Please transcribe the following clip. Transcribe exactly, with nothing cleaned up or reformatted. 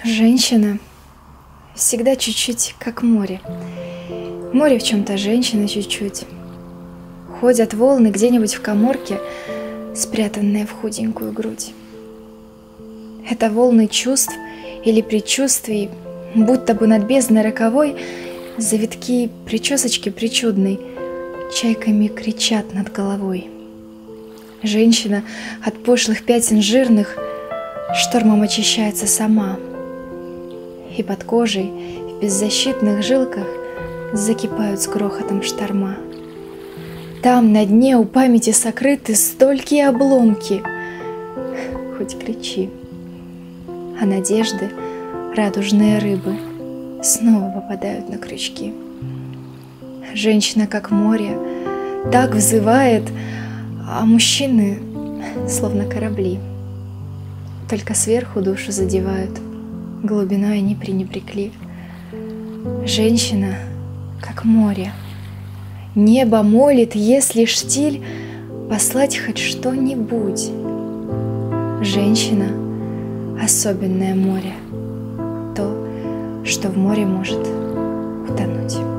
Женщина всегда чуть-чуть как море. Море в чем-то, женщина чуть-чуть. Ходят волны где-нибудь в каморке, спрятанные в худенькую грудь. Это волны чувств или предчувствий, будто бы над бездной роковой завитки причесочки причудной чайками кричат над головой. Женщина от пошлых пятен жирных штормом очищается сама, и под кожей в беззащитных жилках закипают с грохотом шторма. Там на дне у памяти сокрыты столькие обломки. Хоть кричи, а надежды, радужные рыбы, снова попадают на крючки. Женщина как море так взывает, а мужчины словно корабли, только сверху душу задевают, глубиной они пренебрегли. Женщина как море, небо молит, если штиль, послать хоть что-нибудь. Женщина — особенное море, то, что в море может утонуть.